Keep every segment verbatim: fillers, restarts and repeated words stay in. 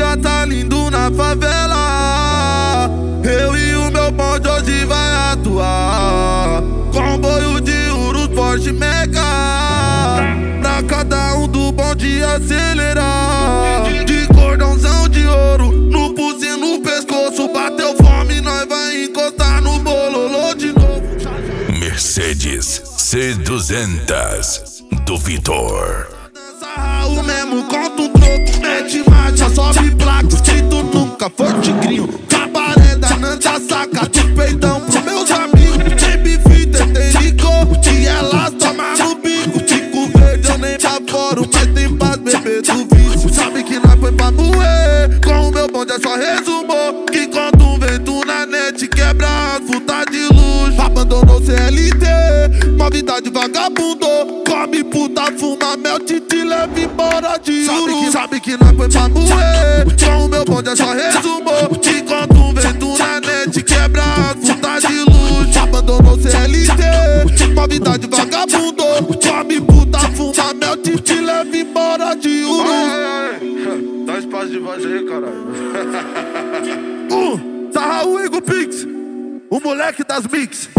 dia tá lindo na favela. Eu e o meu bonde hoje vai atuar. Comboio de Urus, Porsche Meca, pra cada um do bonde acelerar. De cordãozão de ouro no pulso e no pescoço. Bateu fome, nós vai encostar no bololô de novo. Mercedes C duzentos do Vitor. O mesmo conta um troco, mete marcha, sobe placa. Escrito nunca foi tigrinho. Cabaré da Nanda, saca de peitão pros meus amigos. Baby fita, tem licor, e elas tomam no bico. Tico verde, eu nem baforo, mas tem paz, bebê do vício. Sabe que nós foi pra moer, com o meu bonde é só resumou. Que conta um vento na net, quebra as putas de luxo. Abandonou C L T, uma vida de vagabundo. Come puta, fuma mel, te te leva embora de Urus. Sabe que nós foi pra moer, com o meu bonde é só resumou. Te conta um vento na net, quebra as putas de luxo. Abandonou C L T, uma vida de vagabundo. Come puta, fuma mel, te te leva embora de Urus. Dá espaço de voz aí, caralho. uh, Sarraú Igor Pix, o moleque das mix.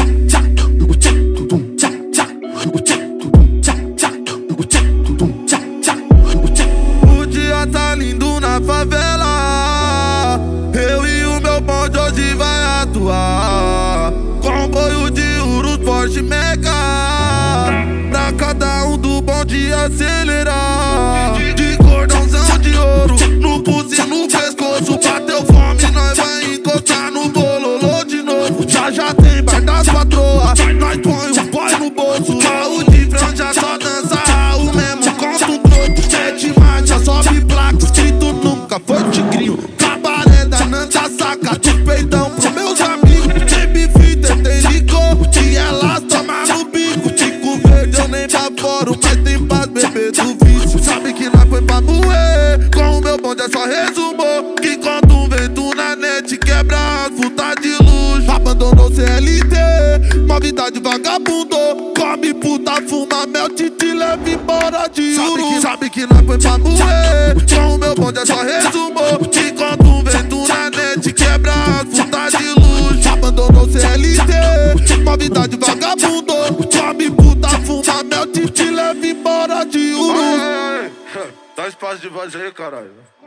O dia tá lindo na favela. Eu e o meu bonde hoje vai atuar. Comboio de Urus, Porsche Meca, pra cada um do bonde acelerar. De cordãozão de ouro no pulso e no pescoço. Bateu fome, nós vai encostar no bololô de novo. Já já tem bar das patroas, nós põe o boy no bolso. Carro de franja, só dança o mesmo conta um troco. Sete marcha, sobe placa, escrito nunca foi tigrinho. Cabaré da Nanda, saca de peitão pros meus amigos. Baby fita, tem licor, e elas tomam no bico. Tico verde, eu nem baforo, mas tem paz, bebê do vício. Sabe que nós foi pra moer, com o meu bonde é só resumou. Que conta um vento na net, quebra as putas de luxo. Abandonou C L T, uma vida de vagabundo. Come puta, fuma mel, te te leva embora de Urus. Sabe que nós foi pra moer, com o meu bonde é só resumou. Que conta um vento na net, quebra as putas de luxo. Abandonou C L T, uma vida de vagabundo. Come puta, fuma mel, te te leva embora de Urus. Dá espaço de voz aí, caralho.